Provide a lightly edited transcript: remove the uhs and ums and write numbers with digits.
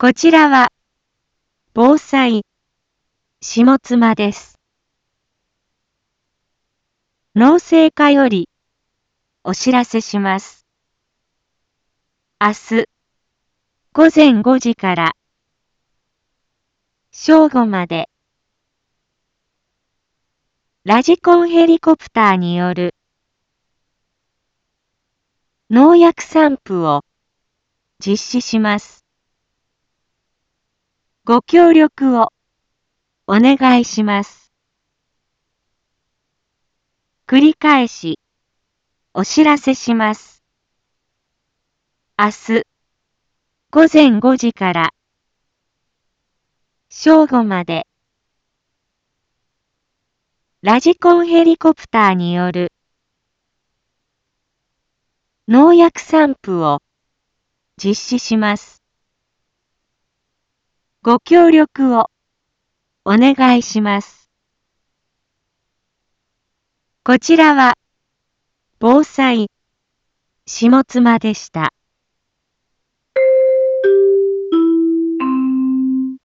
こちらは、防災、下妻です。農政課より、お知らせします。明日、午前5時から、正午まで、ラジコンヘリコプターによる、農薬散布を、実施します。ご協力を、お願いします。繰り返し、お知らせします。明日、午前5時から、正午まで、ラジコンヘリコプターによる、農薬散布を、実施します。ご協力を、お願いします。こちらは、防災、下妻でした。